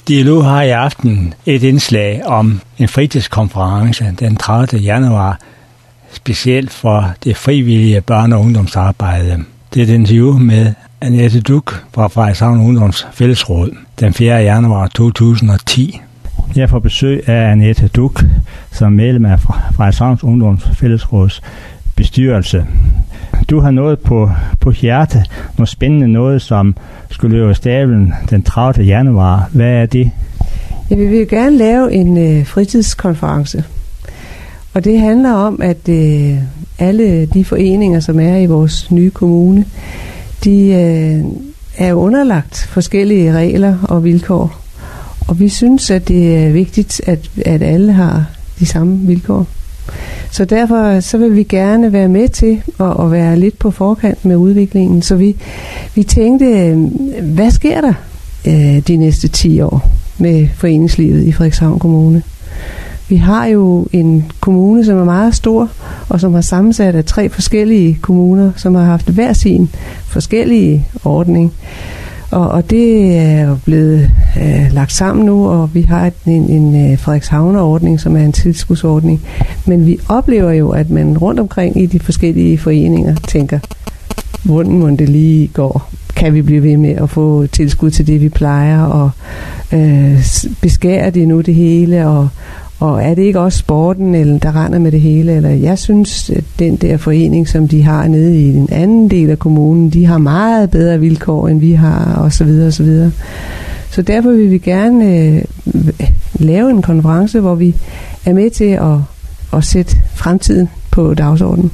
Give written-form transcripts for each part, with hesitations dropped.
Dialog har i aften et indslag om en fritidskonference den 30. januar, specielt for det frivillige børne- og ungdomsarbejde. Det er et interview med Annette Duck fra Frederikshavn Ungdoms Fællesråd den 4. januar 2010. Jeg får besøg af Annette Duck, som medlem af Frederikshavn Ungdoms Fællesråds bestyrelse. Du har noget på hjerte, noget spændende noget, som skulle løbe af stablen den 30. januar. Hvad er det? Ja, vi vil gerne lave en fritidskonference. Og det handler om, at alle de foreninger, som er i vores nye kommune, de er underlagt forskellige regler og vilkår. Og vi synes, at det er vigtigt, at alle har de samme vilkår. Så derfor så vil vi gerne være med til at være lidt på forkant med udviklingen. Så vi tænkte, hvad sker der de næste 10 år med foreningslivet i Frederikshavn Kommune? Vi har jo en kommune, som er meget stor, og som har sammensat af 3 forskellige kommuner, som har haft hver sin forskellige ordning. Og det er jo blevet lagt sammen nu, og vi har en Frederikshavner-ordning, som er en tilskudsordning. Men vi oplever jo, at man rundt omkring i de forskellige foreninger tænker, hvordan må det lige går? Kan vi blive ved med at få tilskud til det, vi plejer? Og beskærer det nu det hele? Og er det ikke også sporten, eller der render med det hele? Eller jeg synes, at den der forening, som de har nede i den anden del af kommunen, de har meget bedre vilkår, end vi har, og så videre, og så videre. Så derfor vil vi gerne lave en konference, hvor vi er med til at sætte fremtiden på dagsordenen.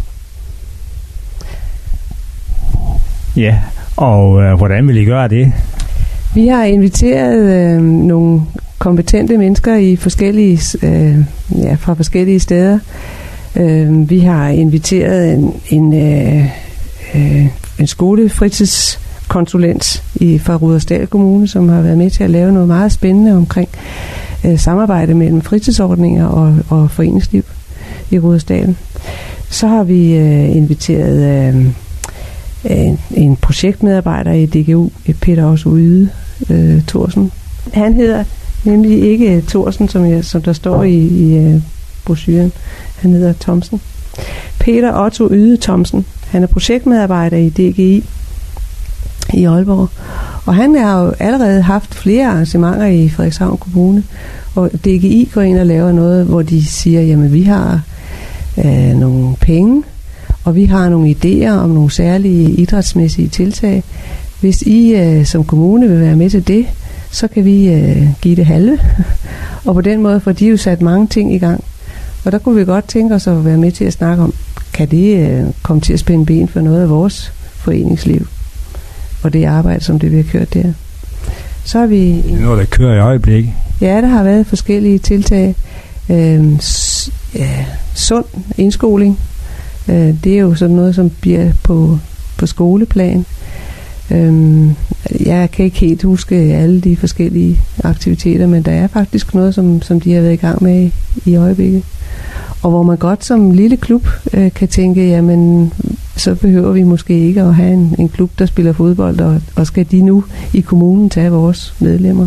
Ja, og hvordan vil I gøre det? Vi har inviteret nogle kompetente mennesker i forskellige, fra forskellige steder. Vi har inviteret en skolefritidskonsulent fra Rudersdal Kommune, som har været med til at lave noget meget spændende omkring samarbejde mellem fritidsordninger og foreningsliv i Rudersdal. Så har vi inviteret en projektmedarbejder i DGU, Peter også Yde Thorsen. Han hedder nemlig ikke Thorsen, som der står i brochuren. Han hedder Thomsen. Peter Otto Yde Thomsen. Han er projektmedarbejder i DGI i Aalborg. Og han har jo allerede haft flere arrangementer i Frederikshavn Kommune. Og DGI går ind og laver noget, hvor de siger, jamen vi har nogle penge, og vi har nogle idéer om nogle særlige idrætsmæssige tiltag. Hvis I som kommune vil være med til det, så kan vi give det halve. Og på den måde får de jo sat mange ting i gang. Og der kunne vi godt tænke os at være med til at snakke om, kan det komme til at spænde ben for noget af vores foreningsliv? Og det arbejde, som det vi har kørt der. Så har vi... Det er noget, der kører i øjeblikket. Ja, der har været forskellige tiltag. Sund indskoling. Det er jo sådan noget, som bliver på skoleplan. Jeg kan ikke helt huske alle de forskellige aktiviteter, men der er faktisk noget, som de har været i gang med i øjeblikket. Og hvor man godt som lille klub kan tænke, jamen så behøver vi måske ikke at have en klub, der spiller fodbold, og skal de nu i kommunen tage vores medlemmer.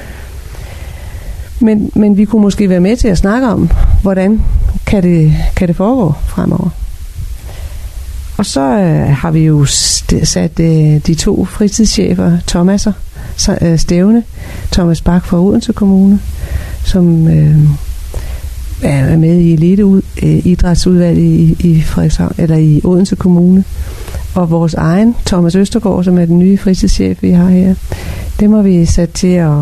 Men vi kunne måske være med til at snakke om, hvordan kan det foregå fremover. Og så har vi jo sat de 2 fritidschefer, Thomaser, stævne. Thomas Bak fra Odense Kommune, som er med i eliteidrætsudvalget i Frederikshavn, eller i Odense Kommune. Og vores egen, Thomas Østergaard, som er den nye fritidschef, vi har her. Dem har vi sat til at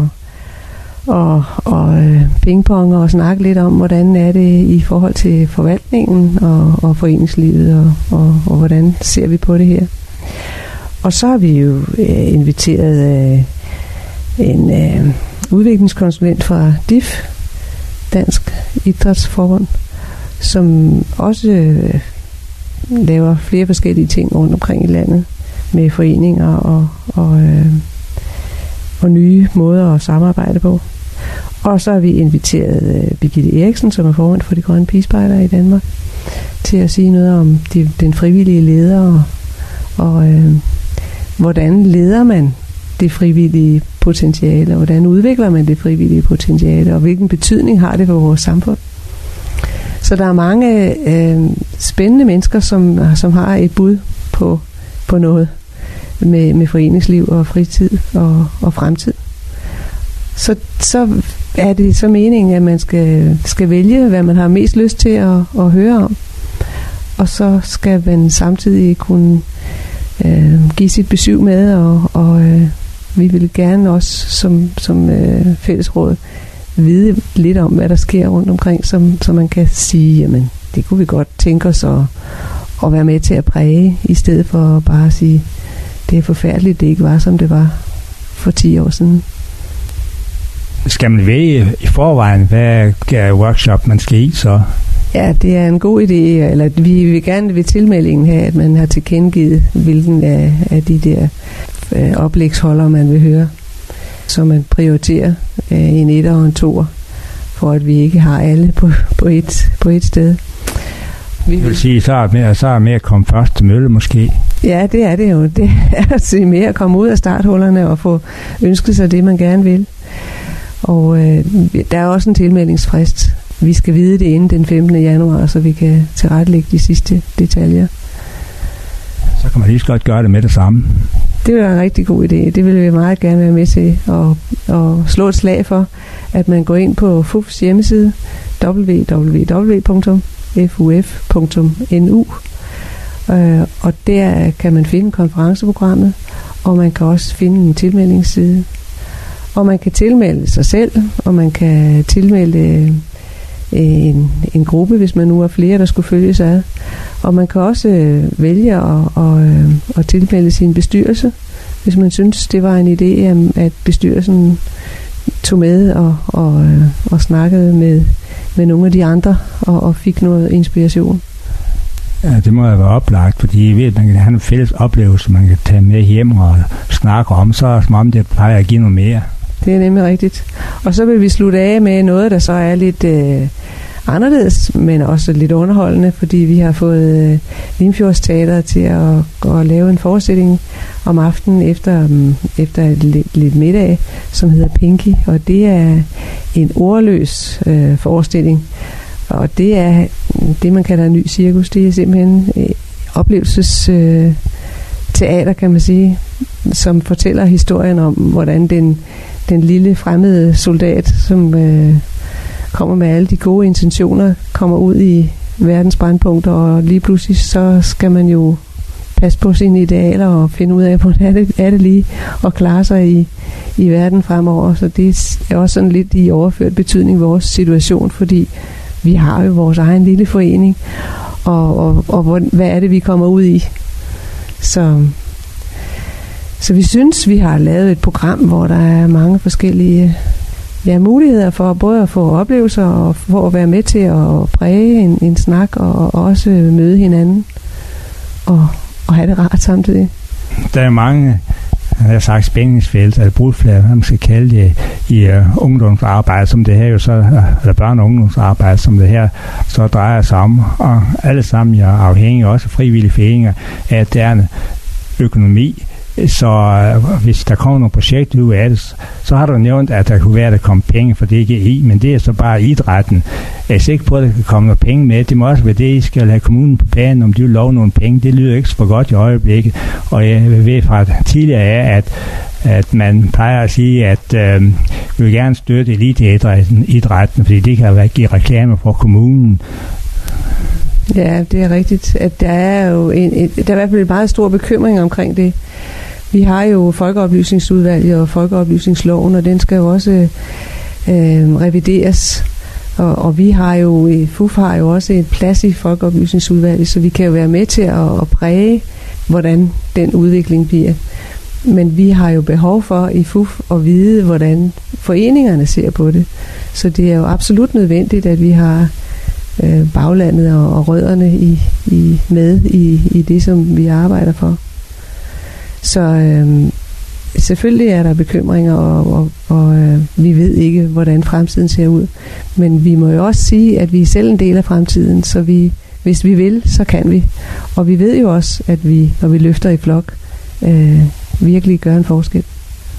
pingpong og snakke lidt om, hvordan er det i forhold til forvaltningen og foreningslivet, og hvordan ser vi på det her. Og så har vi jo inviteret en udviklingskonsulent fra DIF, Dansk Idrætsforbund, som også laver flere forskellige ting rundt omkring i landet med foreninger og nye måder at samarbejde på. Og så har vi inviteret Birgitte Eriksen, som er formand for de grønne pigespejdere i Danmark, til at sige noget om den frivillige leder, og hvordan leder man det frivillige potentiale, og hvordan udvikler man det frivillige potentiale, og hvilken betydning har det for vores samfund. Så der er mange spændende mennesker, som har et bud på noget med foreningsliv og fritid og fremtid. Så er det så meningen, at man skal vælge, hvad man har mest lyst til at høre om. Og så skal man samtidig kunne give sit besøg med, og vi vil gerne også som fællesråd vide lidt om, hvad der sker rundt omkring, så man kan sige, jamen, det kunne vi godt tænke os at være med til at præge, i stedet for bare at sige, det er forfærdeligt, det ikke var, som det var for 10 år siden. Skal man vælge i forvejen, hvad workshop man skal i så? Ja, det er en god idé, eller vi vil gerne ved tilmeldingen have, at man har tilkendegivet, hvilken af de der oplægsholdere, man vil høre, så man prioriterer en 1'er og en 2'er, for at vi ikke har alle på et sted. Vi vil sige, så er mere at komme først til mølle måske. Ja, det er det jo. Det er at se mere at komme ud af starthullerne og få ønsket sig det, man gerne vil. Og der er også en tilmeldingsfrist. Vi skal vide det inden den 15. januar, så vi kan tilrettelægge de sidste detaljer. Så kan man lige så godt gøre det med det samme. Det vil være en rigtig god idé. Det vil vi meget gerne være med til at slå et slag for, at man går ind på FUFs hjemmeside www.fuf.nu, og der kan man finde konferenceprogrammet, og man kan også finde en tilmeldingsside. Og man kan tilmelde sig selv, og man kan tilmelde en gruppe, hvis man nu er flere, der skulle følges ad. Og man kan også vælge at tilmelde sin bestyrelse, hvis man synes, det var en idé, at bestyrelsen tog med og snakkede med nogle af de andre og fik noget inspiration. Ja, det må jo være oplagt, fordi I ved, at man kan have en fælles oplevelse, man kan tage med hjem og snakke om, så som om det plejer at give noget mere. Det er nemlig rigtigt. Og så vil vi slutte af med noget, der så er lidt anderledes, men også lidt underholdende, fordi vi har fået Limfjordsteatret til at lave en forestilling om aftenen efter lidt middag, som hedder Pinky, og det er en ordløs forestilling. Og det er det, man kalder en ny cirkus. Det er simpelthen oplevelsesteater, kan man sige, som fortæller historien om, hvordan den lille fremmede soldat, som kommer med alle de gode intentioner, kommer ud i verdens brandpunkter, og lige pludselig så skal man jo passe på sine idealer og finde ud af, hvordan er det lige at klare sig i verden fremover. Så det er også sådan lidt i overført betydning vores situation, fordi vi har jo vores egen lille forening, og hvad er det, vi kommer ud i? Så vi synes, vi har lavet et program, hvor der er mange forskellige muligheder for både at få oplevelser og for at være med til at præge en snak og også møde hinanden og have det rart samtidig. Der er mange, jeg har sagt, spændingsfelt eller brudflader, hvad man skal kalde det, i ungdomsarbejde, som det her jo så, eller børne- og ungdomsarbejde, som det her så drejer sig om, og alle sammen er afhængige, også frivillige foreninger, af at der er en økonomi. Så hvis der kommer nogle projekter ud af det, så har du nævnt, at der kunne være, at der kommer penge for DGI, men det er så bare idrætten. Jeg er sikker på, at der kan komme nogle penge med. Det må også være det, I skal have kommunen på banen, om de vil love nogle penge. Det lyder ikke så godt i øjeblikket. Og jeg ved fra tidligere af, at man plejer at sige, at vi vil gerne støtte eliteidrætten, fordi det kan give reklame for kommunen. Ja, det er rigtigt, at der er jo der er i hvert fald en meget stor bekymring omkring det. Vi har jo Folkeoplysningsudvalget og Folkeoplysningsloven, og den skal jo også revideres. Og vi har jo, FUF har jo også et plads i Folkeoplysningsudvalget, så vi kan jo være med til at præge, hvordan den udvikling bliver. Men vi har jo behov for i FUF at vide, hvordan foreningerne ser på det. Så det er jo absolut nødvendigt, at vi har baglandet og rødderne med i det, som vi arbejder for. Så selvfølgelig er der bekymringer, og vi ved ikke, hvordan fremtiden ser ud. Men vi må jo også sige, at vi er selv en del af fremtiden, så hvis vi vil, så kan vi. Og vi ved jo også, at vi, når vi løfter i flok, virkelig gør en forskel.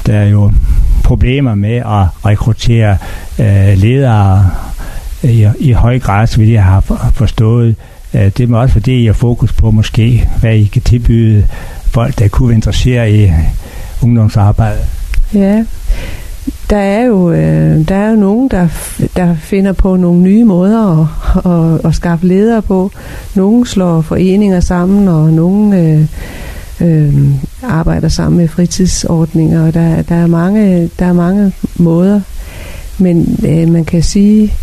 der er jo problemer med at rekruttere ledere i høj grad, så vi har forstået. Det er også fordi, I har fokus på måske, hvad I kan tilbyde folk, der kunne være interesseret i ungdomsarbejde. Ja, der er jo nogen, der finder på nogle nye måder at skaffe ledere på. Nogle slår foreninger sammen, og nogle arbejder sammen med fritidsordninger, og der er mange måder. Men man kan sige,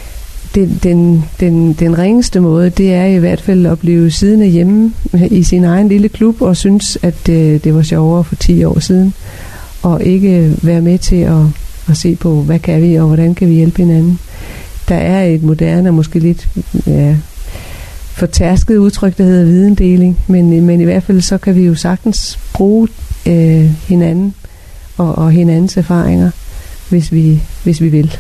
den ringeste måde, det er i hvert fald at blive siddende hjemme i sin egen lille klub og synes, at det var sjovere for 10 år siden, og ikke være med til at se på, hvad kan vi, og hvordan kan vi hjælpe hinanden. Der er et moderne, måske lidt fortærsket udtryk, der hedder videndeling, men i hvert fald så kan vi jo sagtens bruge hinanden og hinandens erfaringer, hvis vi vil.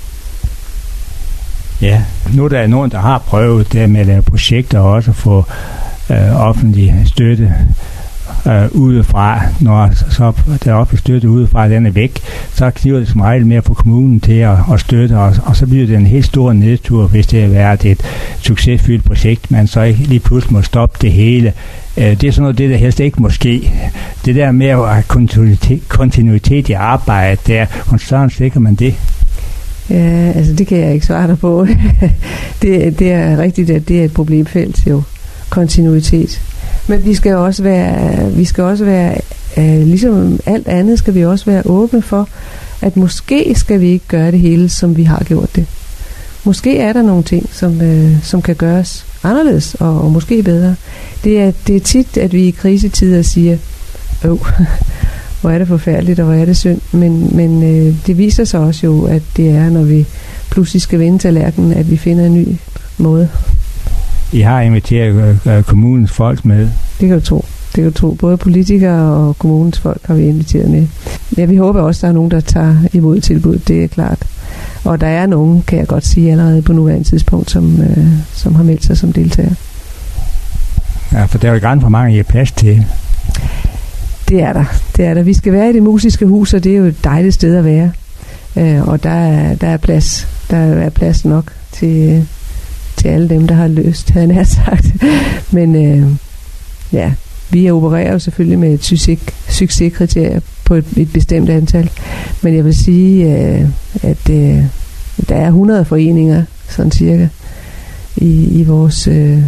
Ja, nu der er nogen, der har prøvet det med at lave projekter og også få offentlig støtte udefra. Når så der offentlig støtte udefra, den er væk, så kniver det som regel med at få kommunen til at støtte, og så bliver det en helt stor nedtur, hvis det har været et succesfyldt projekt, man så ikke lige pludselig må stoppe det hele. Det er sådan noget, det der helst ikke må ske. Det der med at have kontinuitet i arbejdet, der, hvordan sådan sikrer man det? Ja, altså det kan jeg ikke svare dig på. det er rigtigt, at det er et problemfelt, jo. Kontinuitet. Men vi skal også være ligesom alt andet skal vi også være åbne for, at måske skal vi ikke gøre det hele, som vi har gjort det. Måske er der nogle ting, som kan gøres anderledes og måske bedre. Det er tit, at vi i krisetider siger, hvor er det forfærdeligt, og hvor er det synd. Men det viser sig også jo, at det er, når vi pludselig skal vende tallerkenen, at vi finder en ny måde. I har inviteret kommunens folk med. Det kan du tro. Både politikere og kommunens folk har vi inviteret med. Ja, vi håber også, at der er nogen, der tager imod tilbuddet. Det er klart. Og der er nogen, kan jeg godt sige, allerede på nuværende tidspunkt, som har meldt sig som deltager. Ja, for der er jo grænser for mange, I har plads til. Det er der. Vi skal være i det musiske hus, og det er jo et dejligt sted at være. Og der er plads. Der er plads nok til alle dem, der har lyst, havde jeg nær sagt. Men vi opererer jo selvfølgelig med et succeskriterie på et bestemt antal. Men jeg vil sige, at der er 100 foreninger, sådan cirka, i vores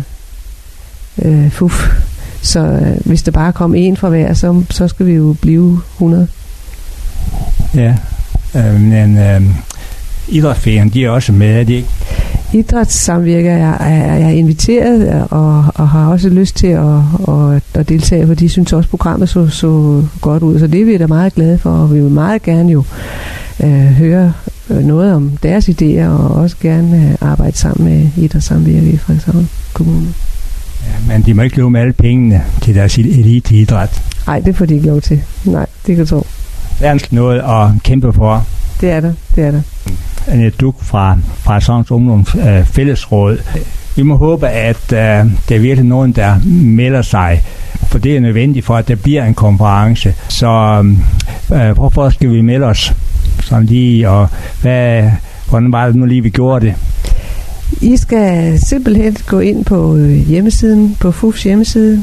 FUF. Så hvis der bare kom en fra hver, så skal vi jo blive 100. Ja, men idrætsforeningen, de er også med, er de ikke? Idrætssamvirker er inviteret og har også lyst til at deltage, for de synes også, programmet så godt ud. Så det er vi da meget glade for, og vi vil meget gerne jo høre noget om deres idéer, og også gerne arbejde sammen med idrætssamvirker i Frederikshavn Kommune. Ja, men de må ikke løbe med alle pengene til deres eliteidræt. Nej, det får de ikke lov til. Nej, det kan tro. Der er noget at kæmpe for. Det er der. Annette Duck fra Frederikshavns Ungdoms Fællesråd. Vi må håbe, at der er virkelig nogen, der melder sig, for det er nødvendigt for, at der bliver en konference. Så hvorfor skal vi melde os sådan lige, og hvordan var det nu lige, vi gjorde det? I skal simpelthen gå ind på hjemmesiden, på FUFs hjemmeside,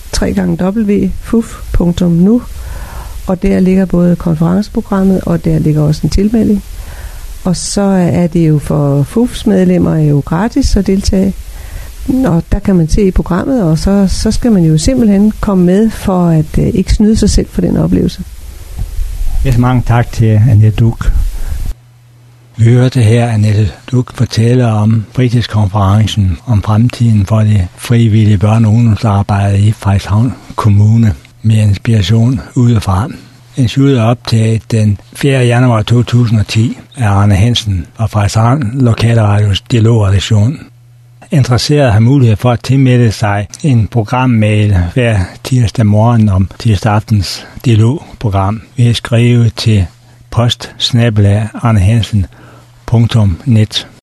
www.fuf.nu, og der ligger både konferenceprogrammet, og der ligger også en tilmelding. Og så er det jo for FUFs medlemmer jo gratis at deltage. Og der kan man se i programmet, og så skal man jo simpelthen komme med for at ikke snyde sig selv for den oplevelse. Mange tak til Annette Duck. Vi hørte her Annette Duck fortælle om fritidskonferencen om fremtiden for det frivillige børne- og ungdomsarbejde i Frederikshavn Kommune med inspiration udefra. Interviewet er optaget den 4. januar 2010 af Arne Hansen og Frederikshavn Lokalradios dialogredaktion. Interesserede har mulighed for at tilmelde sig en programmail hver tirsdag morgen om tirsdag aftens dialogprogram ved at skrive til post@arnehansen.net.